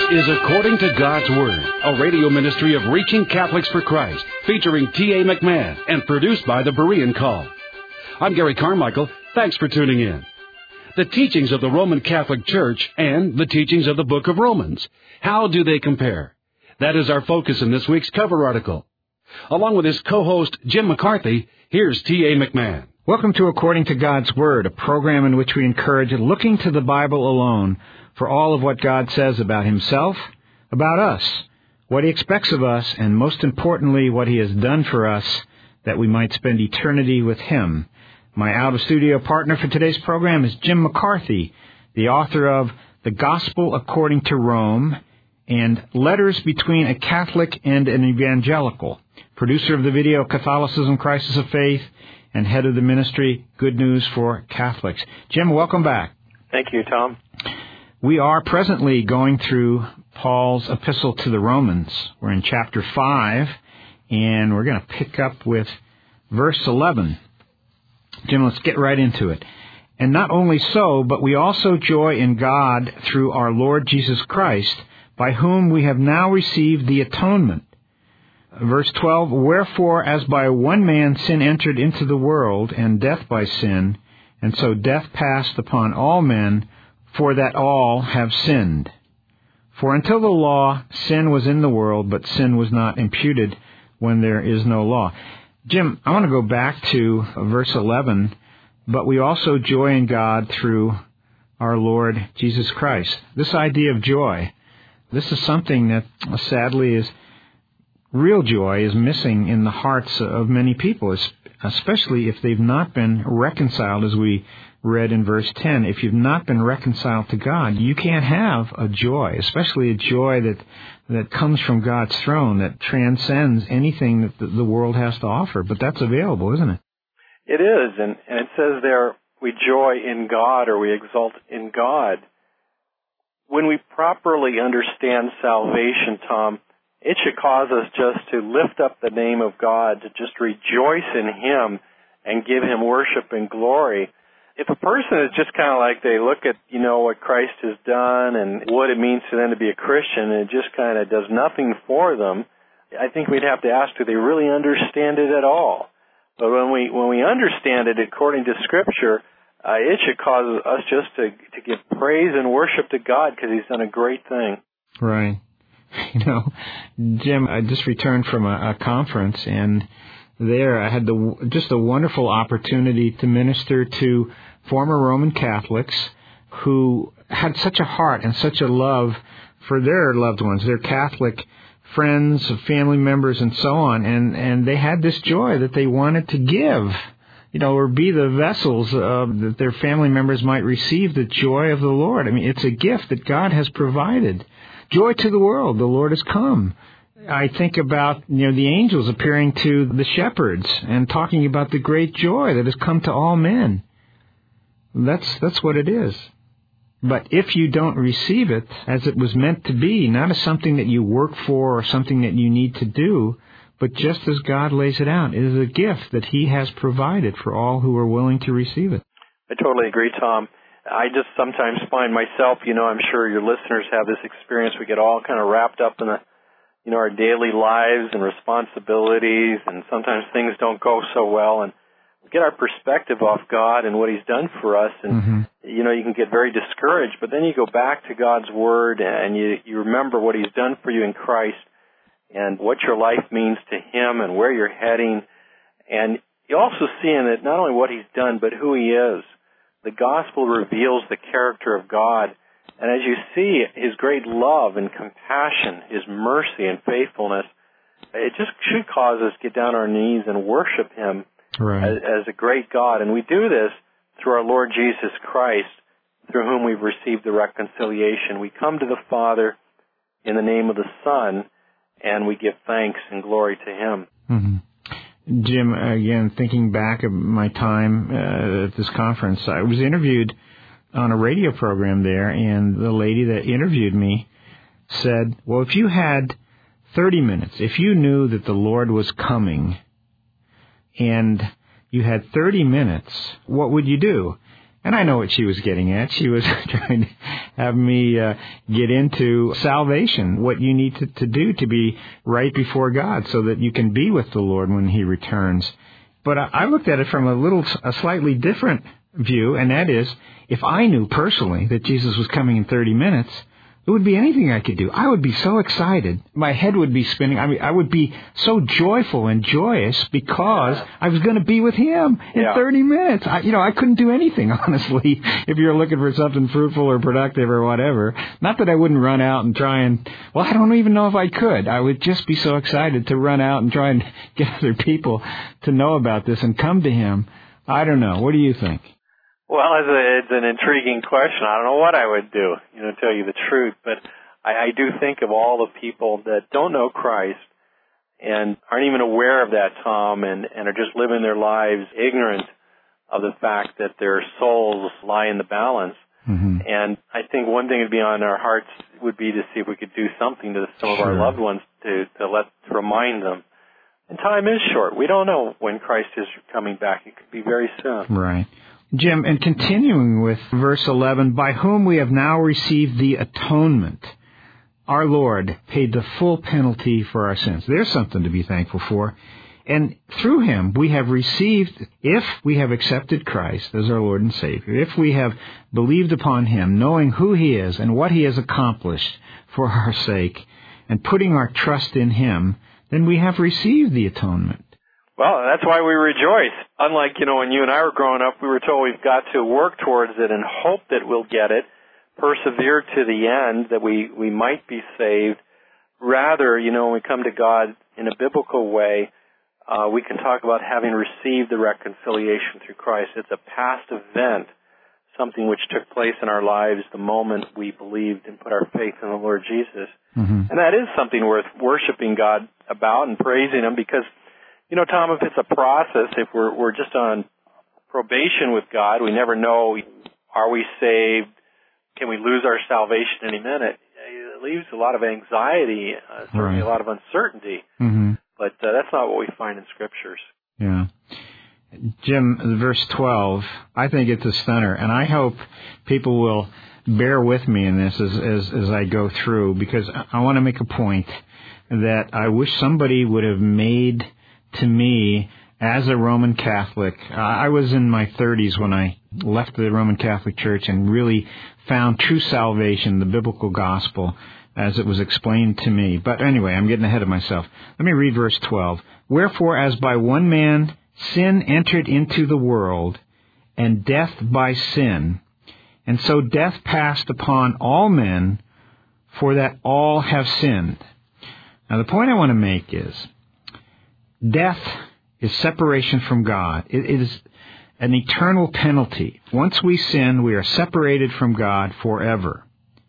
is According to God's Word, a radio ministry of Reaching Catholics for Christ, featuring T.A. McMahon and produced by the Berean Call. I'm Gary Carmichael. Thanks for tuning in. The teachings of the Roman Catholic Church and the teachings of the Book of Romans. How do they compare? That is our focus in this week's cover article. Along with his co-host, Jim McCarthy, here's T.A. McMahon. Welcome to According to God's Word, a program in which we encourage looking to the Bible alone for all of what God says about Himself, about us, what He expects of us, and most importantly, what He has done for us, that we might spend eternity with Him. My out-of-studio partner for today's program is Jim McCarthy, the author of The Gospel According to Rome and Letters Between a Catholic and an Evangelical, producer of the video Catholicism, Crisis of Faith, and head of the ministry Good News for Catholics. Jim, welcome back. Thank you, Tom. We are presently going through Paul's epistle to the Romans. We're in chapter 5, and we're going to pick up with verse 11. Jim, let's get right into it. And not only so, but we also joy in God through our Lord Jesus Christ, by whom we have now received the atonement. Verse 12, wherefore, as by one man sin entered into the world, and death by sin, and so death passed upon all men, for that all have sinned. For until the law, sin was in the world, but sin was not imputed when there is no law. Jim, I want to go back to verse 11, but we also joy in God through our Lord Jesus Christ. This idea of joy, this is something that sadly is real joy is missing in the hearts of many people, especially if they've not been reconciled, as we read in verse 10. If you've not been reconciled to God, you can't have a joy, especially a joy that comes from God's throne, that transcends anything that the world has to offer. But that's available, isn't it? It is, and it says there, we joy in God, or we exult in God. When we properly understand salvation, Tom, it should cause us just to lift up the name of God, to just rejoice in Him and give Him worship and glory. If a person is just kind of like they look at, what Christ has done and what it means for them to be a Christian, and it just kind of does nothing for them, I think we'd have to ask, do they really understand it at all? But when we understand it according to Scripture, it should cause us just to give praise and worship to God because He's done a great thing. Right. Jim, I just returned from a conference, and there I had just a wonderful opportunity to minister to former Roman Catholics who had such a heart and such a love for their loved ones, their Catholic friends, family members, and so on. And they had this joy that they wanted to give, or be the vessels that their family members might receive the joy of the Lord. I mean, it's a gift that God has provided. Joy to the world, the Lord has come. I think about, the angels appearing to the shepherds and talking about the great joy that has come to all men. That's what it is. But if you don't receive it as it was meant to be, not as something that you work for or something that you need to do, but just as God lays it out, it is a gift that He has provided for all who are willing to receive it. I totally agree, Tom. I just sometimes find myself, I'm sure your listeners have this experience, we get all kind of wrapped up in our daily lives and responsibilities, and sometimes things don't go so well, and we get our perspective off God and what He's done for us, and, you can get very discouraged, but then you go back to God's Word, and you remember what He's done for you in Christ, and what your life means to Him, and where you're heading, and you also see in it not only what He's done, but who He is. The gospel reveals the character of God. And as you see His great love and compassion, His mercy and faithfulness, it just should cause us to get down on our knees and worship Him as a great God. And we do this through our Lord Jesus Christ, through whom we've received the reconciliation. We come to the Father in the name of the Son, and we give thanks and glory to Him. Mm-hmm. Jim, again, thinking back of my time at this conference, I was interviewed on a radio program there, and the lady that interviewed me said, well, if you had 30 minutes, if you knew that the Lord was coming and you had 30 minutes, what would you do? And I know what she was getting at. She was trying to have me get into salvation, what you need to do to be right before God so that you can be with the Lord when He returns. But I looked at it from a slightly different view, and that is, if I knew personally that Jesus was coming in 30 minutes, it would be anything I could do. I would be so excited. My head would be spinning. I mean, I would be so joyful and joyous because I was going to be with Him in 30 minutes. I couldn't do anything, honestly, if you're looking for something fruitful or productive or whatever. Not that I wouldn't run out and try and, I don't even know if I could. I would just be so excited to run out and try and get other people to know about this and come to Him. I don't know. What do you think? Well, it's an intriguing question. I don't know what I would do, to tell you the truth. But I do think of all the people that don't know Christ and aren't even aware of that, Tom, and are just living their lives ignorant of the fact that their souls lie in the balance. Mm-hmm. And I think one thing would be on our hearts would be to see if we could do something to some of our loved ones to remind them. And time is short. We don't know when Christ is coming back. It could be very soon. Right. Jim, and continuing with verse 11, by whom we have now received the atonement. Our Lord paid the full penalty for our sins. There's something to be thankful for. And through Him we have received, if we have accepted Christ as our Lord and Savior, if we have believed upon Him, knowing who He is and what He has accomplished for our sake, and putting our trust in Him, then we have received the atonement. Well, that's why we rejoice. Unlike, when you and I were growing up, we were told we've got to work towards it and hope that we'll get it, persevere to the end, that we might be saved. Rather, when we come to God in a biblical way, we can talk about having received the reconciliation through Christ. It's a past event, something which took place in our lives the moment we believed and put our faith in the Lord Jesus. Mm-hmm. And that is something worth worshiping God about and praising Him because, Tom, if it's a process, if we're just on probation with God, we never know, are we saved? Can we lose our salvation any minute? It leaves a lot of anxiety, certainly a lot of uncertainty. Mm-hmm. But that's not what we find in Scriptures. Yeah. Jim, verse 12, I think it's a stunner, and I hope people will bear with me in this as I go through, because I want to make a point that I wish somebody would have made to me as a Roman Catholic. I was in my 30s when I left the Roman Catholic Church and really found true salvation, the biblical gospel, as it was explained to me. But anyway, I'm getting ahead of myself. Let me read verse 12. Wherefore, as by one man sin entered into the world, and death by sin, and so death passed upon all men, for that all have sinned. Now, the point I want to make is, death is separation from God. It is an eternal penalty. Once we sin, we are separated from God forever.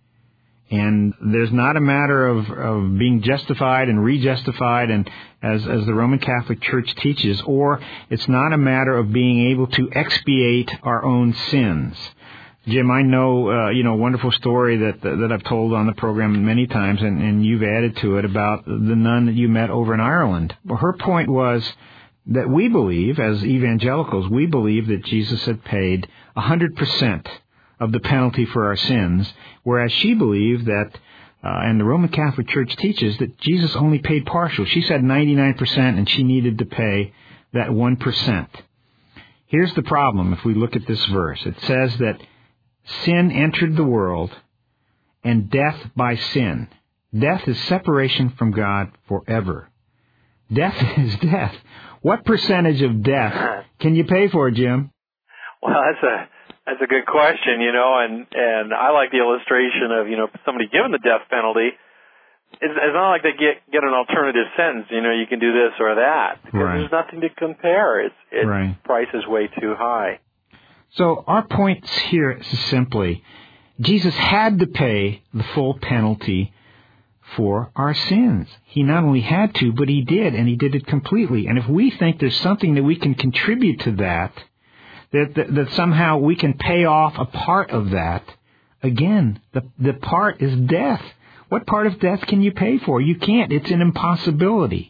And there's not a matter of being justified and rejustified, and as the Roman Catholic Church teaches, or it's not a matter of being able to expiate our own sins. Jim, I know, a wonderful story that I've told on the program many times, and you've added to it about the nun that you met over in Ireland. Her point was that we believe, as evangelicals, we believe that Jesus had paid 100% of the penalty for our sins, whereas she believed that, and the Roman Catholic Church teaches, that Jesus only paid partial. She said 99%, and she needed to pay that 1%. Here's the problem if we look at this verse. It says that sin entered the world, and death by sin. Death is separation from God forever. Death is death. What percentage of death can you pay for, Jim? Well, that's a good question, and I like the illustration of, somebody given the death penalty. It's not like they get an alternative sentence, you can do this or that. Because there's nothing to compare. Price is way too high. So our point here is simply, Jesus had to pay the full penalty for our sins. He not only had to, but He did, and He did it completely. And if we think there's something that we can contribute to that somehow we can pay off a part of that, again, the part is death. What part of death can you pay for? You can't. It's an impossibility.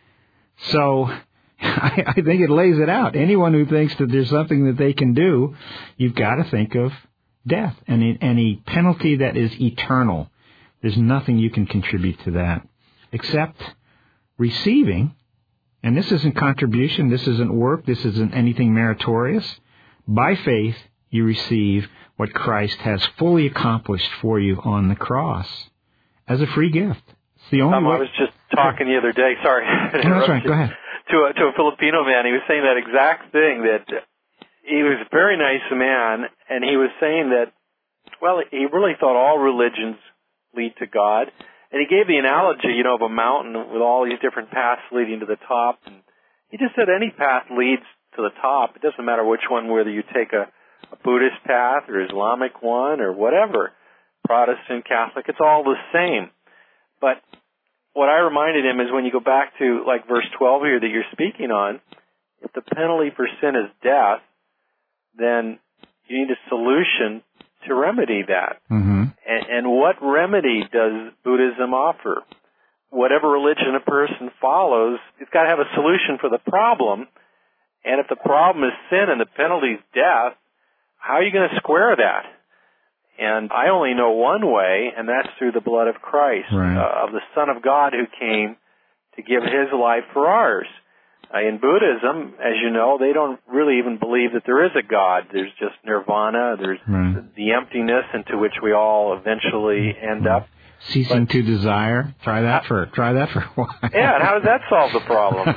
So I think it lays it out. Anyone who thinks that there's something that they can do, you've got to think of death and a penalty that is eternal. There's nothing you can contribute to that except receiving, and this isn't contribution, this isn't work, this isn't anything meritorious. By faith, you receive what Christ has fully accomplished for you on the cross as a free gift. It's the only way. I was just talking the other day, sorry. No, that's right, go ahead. To a Filipino man. He was saying that exact thing, that he was a very nice man, and he was saying that, well, he really thought all religions lead to God. And he gave the analogy, of a mountain with all these different paths leading to the top. And he just said any path leads to the top. It doesn't matter which one, whether you take a Buddhist path or Islamic one or whatever, Protestant, Catholic, it's all the same. But what I reminded him is when you go back to like verse 12 here that you're speaking on, if the penalty for sin is death, then you need a solution to remedy that. Mm-hmm. And what remedy does Buddhism offer? Whatever religion a person follows, it's got to have a solution for the problem. And if the problem is sin and the penalty is death, how are you going to square that? And I only know one way, and that's through the blood of Christ, of the Son of God who came to give his life for ours. In Buddhism, as you know, they don't really even believe that there is a God. There's just nirvana. There's the emptiness into which we all eventually end up. Ceasing to desire. Try that for a while. Yeah, and how does that solve the problem?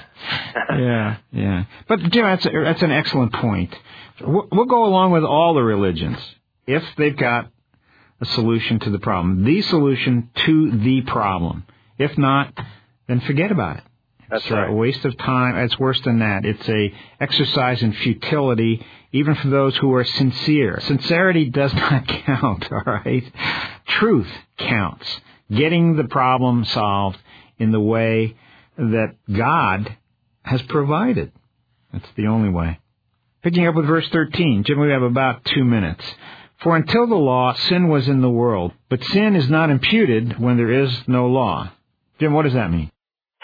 Yeah. But Jim, that's an excellent point. We'll go along with all the religions if they've got a solution to the problem, the solution to the problem. If not, then forget about it. That's right. A waste of time. It's worse than that. It's a exercise in futility, even for those who are sincere. Sincerity does not count, all right? Truth counts. Getting the problem solved in the way that God has provided. That's the only way. Picking up with verse 13, Jim, we have about 2 minutes. For until the law, sin was in the world, but sin is not imputed when there is no law. Jim, what does that mean?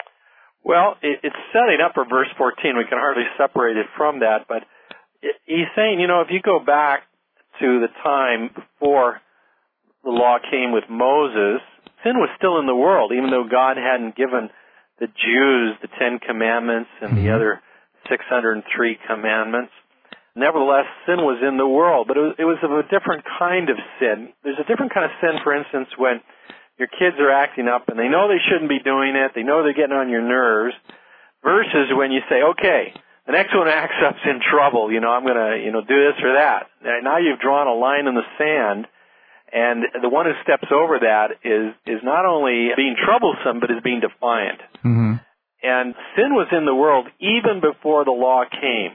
Well, it's setting up for verse 14. We can hardly separate it from that, but he's saying, if you go back to the time before the law came with Moses, sin was still in the world, even though God hadn't given the Jews the 10 Commandments and the other 603 commandments. Nevertheless, sin was in the world, but it was of a different kind of sin. There's a different kind of sin, for instance, when your kids are acting up and they know they shouldn't be doing it, they know they're getting on your nerves, versus when you say, okay, the next one acts up's in trouble, I'm going to, do this or that. Now you've drawn a line in the sand, and the one who steps over that is not only being troublesome, but is being defiant. Mm-hmm. And sin was in the world even before the law came.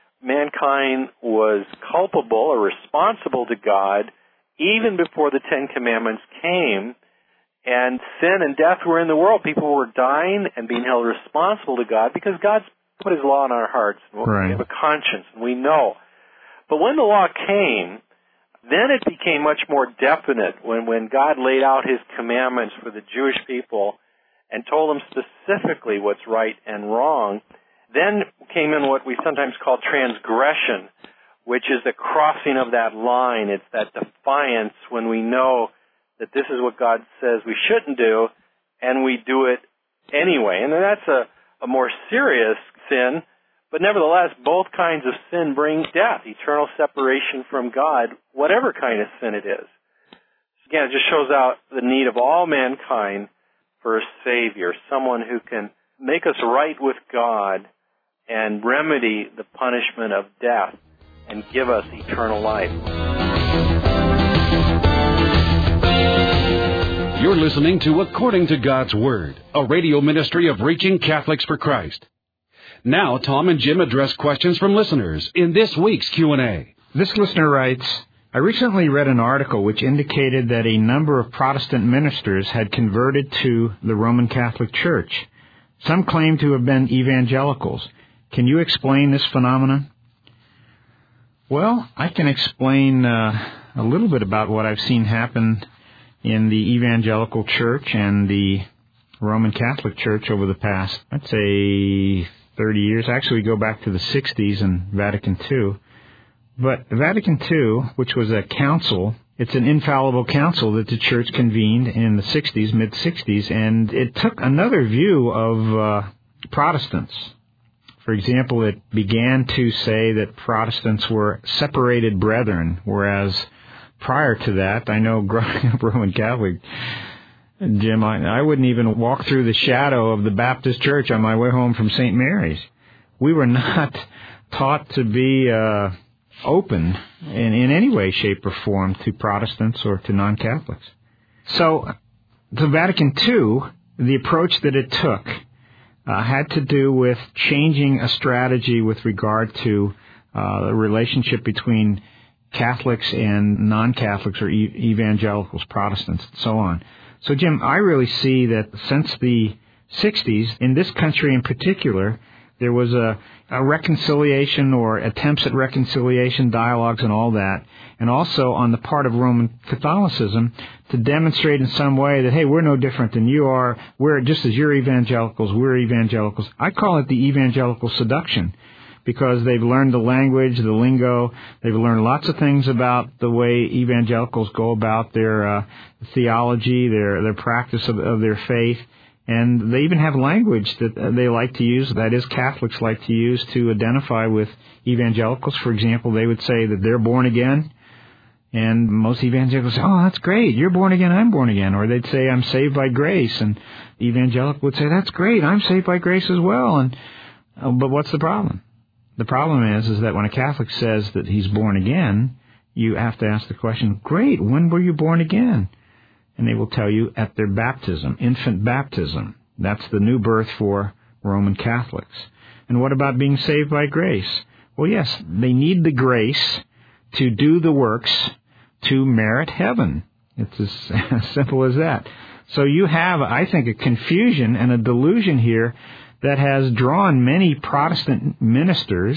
Mankind was culpable or responsible to God even before the 10 Commandments came. And sin and death were in the world. People were dying and being held responsible to God because God's put his law in our hearts. We have a conscience, and we know. But when the law came, then it became much more definite when God laid out his commandments for the Jewish people and told them specifically what's right and wrong. Then came in what we sometimes call transgression, which is the crossing of that line. It's that defiance when we know that this is what God says we shouldn't do, and we do it anyway. And that's a more serious sin, but nevertheless, both kinds of sin bring death, eternal separation from God, whatever kind of sin it is. Again, it just shows out the need of all mankind for a Savior, someone who can make us right with God and remedy the punishment of death and give us eternal life. You're listening to According to God's Word, a radio ministry of Reaching Catholics for Christ. Now, Tom and Jim address questions from listeners in this week's Q&A. This listener writes, I recently read an article which indicated that a number of Protestant ministers had converted to the Roman Catholic Church. Some claim to have been evangelicals. Can you explain this phenomenon? Well, I can explain a little bit about what I've seen happen in the evangelical church and the Roman Catholic Church over the past, I'd say, 30 years. Actually, we go back to the 60s and Vatican II. But Vatican II, which was a council, it's an infallible council that the Church convened in the 60s, mid-60s, and it took another view of Protestants. For example, it began to say that Protestants were separated brethren, whereas prior to that, I know growing up Roman Catholic, Jim, I wouldn't even walk through the shadow of the Baptist Church on my way home from St. Mary's. We were not taught to be open in any way, shape, or form to Protestants or to non-Catholics. So the Vatican II, the approach that it took had to do with changing a strategy with regard to the relationship between Catholics and non-Catholics or evangelicals, Protestants, and so on. So, Jim, I really see that since the 60s, in this country in particular, there was a reconciliation or attempts at reconciliation, dialogues and all that, and also on the part of Roman Catholicism to demonstrate in some way that, hey, we're no different than you are. We're just as you're evangelicals, we're evangelicals. I call it the evangelical seduction because they've learned the language, the lingo. They've learned lots of things about the way evangelicals go about their theology, their practice of their faith. And they even have language that they like to use, that is, Catholics like to use to identify with evangelicals. For example, they would say that they're born again. And most evangelicals say, oh, that's great, you're born again, I'm born again. Or they'd say, I'm saved by grace. And the evangelical would say, that's great, I'm saved by grace as well. But what's the problem? The problem is that when a Catholic says that he's born again, you have to ask the question, great, when were you born again? And they will tell you at their baptism, infant baptism. That's the new birth for Roman Catholics. And what about being saved by grace? Well, yes, they need the grace to do the works to merit heaven. It's as simple as that. So you have, I think, a confusion and a delusion here that has drawn many Protestant ministers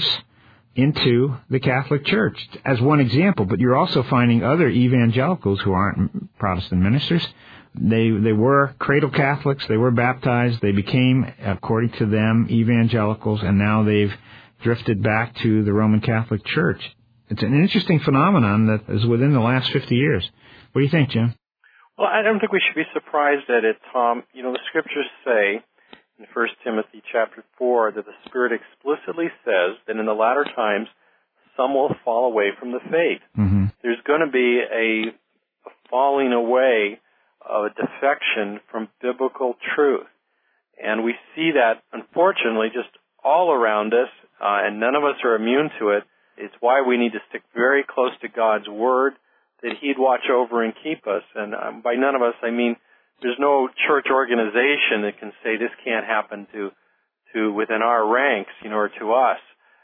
into the Catholic Church as one example, but you're also finding other evangelicals who aren't Protestant ministers. They were cradle Catholics, they were baptized, they became, according to them, evangelicals, and now they've drifted back to the Roman Catholic Church. It's an interesting phenomenon that is within the last 50 years. What do you think, Jim? Well, I don't think we should be surprised at it, Tom. You know, the Scriptures say in 1 Timothy chapter 4 that the Spirit explicitly says that in the latter times some will fall away from the faith. Mm-hmm. There's going to be a falling away, a defection from biblical truth. And we see that, unfortunately, just all around us, and none of us are immune to it. It's why we need to stick very close to God's Word, that He'd watch over and keep us. And by none of us, I mean there's no church organization that can say this can't happen to within our ranks, or to us.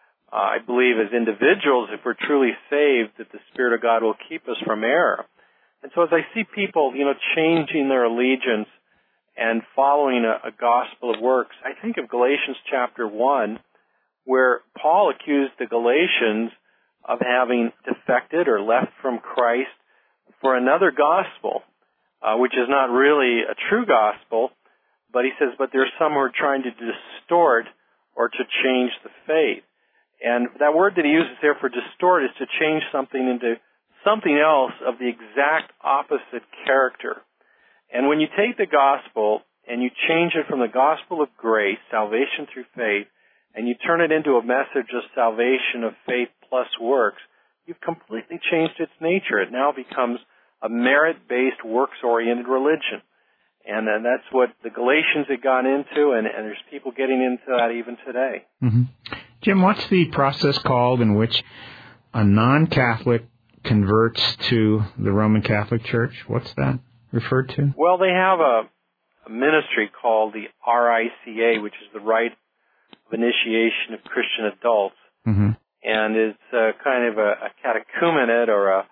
I believe as individuals, if we're truly saved, that the Spirit of God will keep us from error. And so as I see people, changing their allegiance and following a gospel of works, I think of Galatians chapter 1, where Paul accused the Galatians of having defected or left from Christ for another gospel, which is not really a true gospel, but he says, but there's some who are trying to distort or to change the faith. And that word that he uses there for distort is to change something into something else of the exact opposite character. And when you take the gospel and you change it from the gospel of grace, salvation through faith, and you turn it into a message of salvation of faith plus works, you've completely changed its nature. It now becomes a merit-based, works-oriented religion. And then that's what the Galatians had gone into, and there's people getting into that even today. Mm-hmm. Jim, what's the process called in which a non-Catholic converts to the Roman Catholic Church? What's that referred to? Well, they have a ministry called the RICA, which is the Rite of Initiation of Christian Adults. Mm-hmm. And it's kind of a catechumenate or a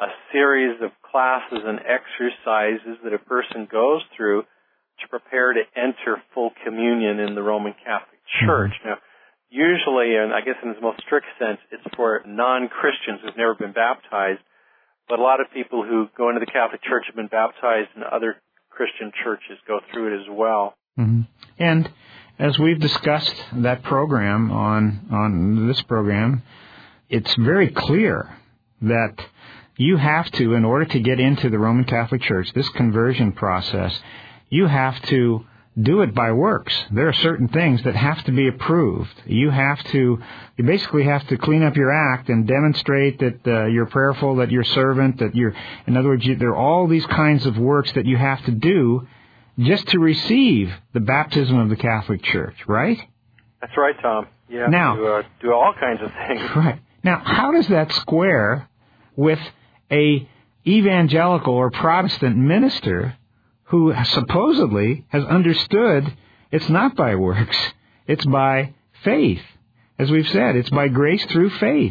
series of classes and exercises that a person goes through to prepare to enter full communion in the Roman Catholic Church. Mm-hmm. Now, usually, and I guess in its most strict sense, it's for non-Christians who've never been baptized, but a lot of people who go into the Catholic Church have been baptized in other Christian churches go through it as well. Mm-hmm. And as we've discussed that program on this program, it's very clear that you have to, in order to get into the Roman Catholic Church, this conversion process, you have to do it by works. There are certain things that have to be approved. You basically have to clean up your act and demonstrate that you're prayerful, that you're servant, in other words, there are all these kinds of works that you have to do just to receive the baptism of the Catholic Church, right? That's right, Tom. You have to do all kinds of things. Right. Now, how does that square with a evangelical or Protestant minister who supposedly has understood it's not by works, it's by faith? As we've said, it's by grace through faith.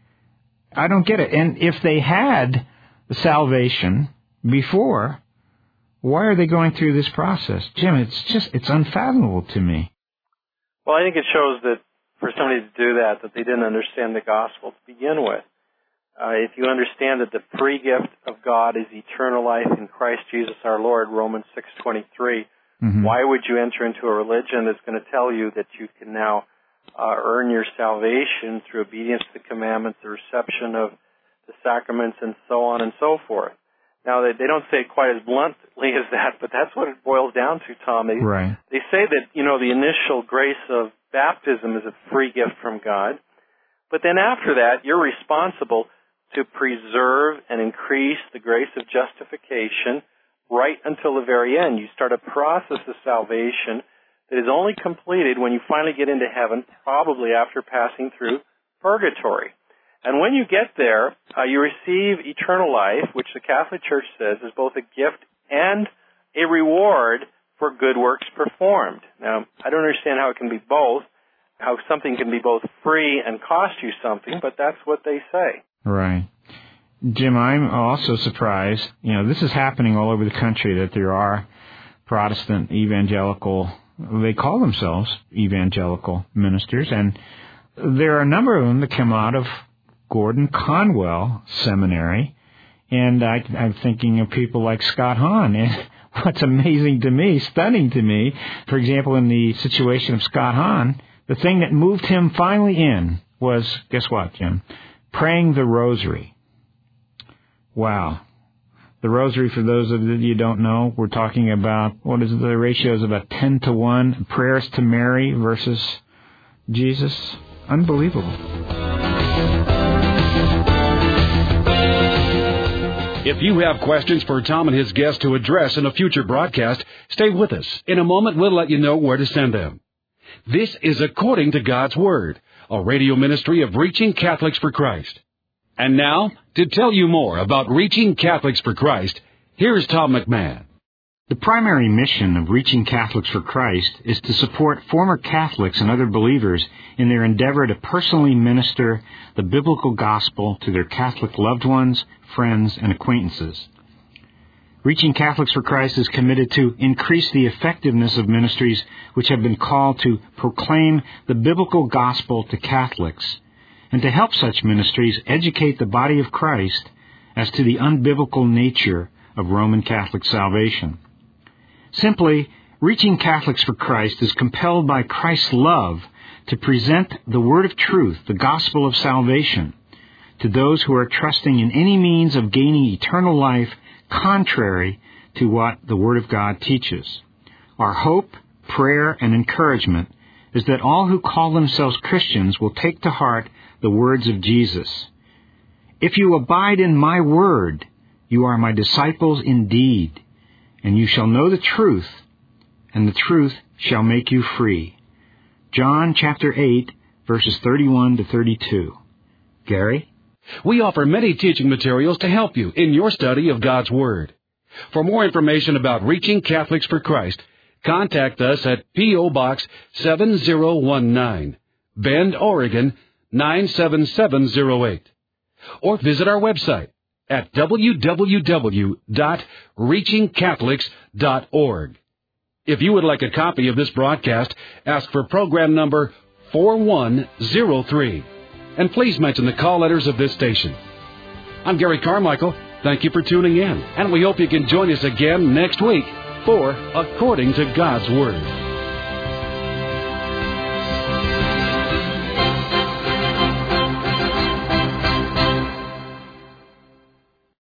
I don't get it. And if they had salvation before, why are they going through this process? Jim, it's unfathomable to me. Well, I think it shows that for somebody to do that they didn't understand the gospel to begin with. If you understand that the free gift of God is eternal life in Christ Jesus our Lord, Romans 6:23, why would you enter into a religion that's going to tell you that you can now earn your salvation through obedience to the commandments, the reception of the sacraments, and so on and so forth? Now, they don't say it quite as bluntly as that, but that's what it boils down to, Tom. They say that, the initial grace of baptism is a free gift from God, but then after that, you're responsible to preserve and increase the grace of justification right until the very end. You start a process of salvation that is only completed when you finally get into heaven, probably after passing through purgatory. And when you get there, you receive eternal life, which the Catholic Church says is both a gift and a reward for good works performed. Now, I don't understand how it can be both, how something can be both free and cost you something, but that's what they say. Right. Jim, I'm also surprised, this is happening all over the country, that there are Protestant evangelical, they call themselves evangelical ministers, and there are a number of them that come out of Gordon Conwell Seminary, and I'm thinking of people like Scott Hahn. And what's amazing to me, stunning to me, for example, in the situation of Scott Hahn, the thing that moved him finally in was, guess what, Jim? Praying the rosary. Wow. The rosary, for those of you who don't know, we're talking about, what is it, the ratio is about 10-1, prayers to Mary versus Jesus. Unbelievable. If you have questions for Tom and his guests to address in a future broadcast, stay with us. In a moment, we'll let you know where to send them. This is According to God's Word, a radio ministry of Reaching Catholics for Christ. And now, to tell you more about Reaching Catholics for Christ, here's Tom McMahon. The primary mission of Reaching Catholics for Christ is to support former Catholics and other believers in their endeavor to personally minister the biblical gospel to their Catholic loved ones, friends, and acquaintances. Reaching Catholics for Christ is committed to increase the effectiveness of ministries which have been called to proclaim the biblical gospel to Catholics, and to help such ministries educate the body of Christ as to the unbiblical nature of Roman Catholic salvation. Simply, Reaching Catholics for Christ is compelled by Christ's love to present the word of truth, the gospel of salvation, to those who are trusting in any means of gaining eternal life contrary to what the Word of God teaches. Our hope, prayer, and encouragement is that all who call themselves Christians will take to heart the words of Jesus. If you abide in my word, you are my disciples indeed, and you shall know the truth, and the truth shall make you free. John chapter 8, verses 31 to 32. Gary? We offer many teaching materials to help you in your study of God's Word. For more information about Reaching Catholics for Christ, contact us at P.O. Box 7019, Bend, Oregon 97708. Or visit our website at www.reachingcatholics.org. If you would like a copy of this broadcast, ask for program number 4103. And please mention the call letters of this station. I'm Gary Carmichael. Thank you for tuning in, and we hope you can join us again next week for According to God's Word.